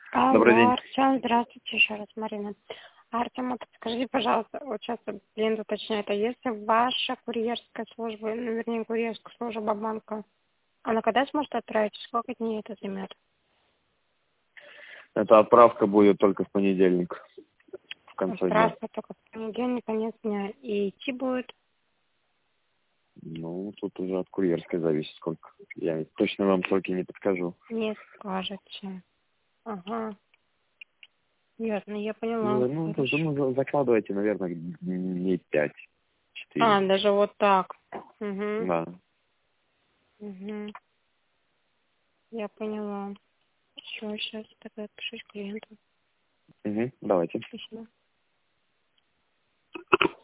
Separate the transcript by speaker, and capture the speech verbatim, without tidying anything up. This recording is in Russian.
Speaker 1: Добрый
Speaker 2: Алло,
Speaker 1: день.
Speaker 2: Артем, здравствуйте еще раз, Марина. Артем, вот скажите, пожалуйста, вот сейчас вот клиент уточняет, а если ваша курьерская служба, ну, вернее, курьерская служба банка, она когда сможет отправить, сколько дней это займет?
Speaker 1: Эта отправка будет только в понедельник, в конце дня.
Speaker 2: Отправка только в понедельник, конец дня. И идти будет?
Speaker 1: Ну, тут уже от курьерской зависит сколько. Я точно вам сроки не подскажу.
Speaker 2: Не скажете. Ага, ясно, я поняла.
Speaker 1: Ну, ну,
Speaker 2: Хорошо.
Speaker 1: ну, закладывайте, наверное, дней пять,
Speaker 2: А,
Speaker 1: четыре.
Speaker 2: даже вот так. Угу,
Speaker 1: Да.
Speaker 2: угу, я поняла. Все, сейчас тогда отпишусь клиенту.
Speaker 1: Угу, давайте.
Speaker 2: Спасибо.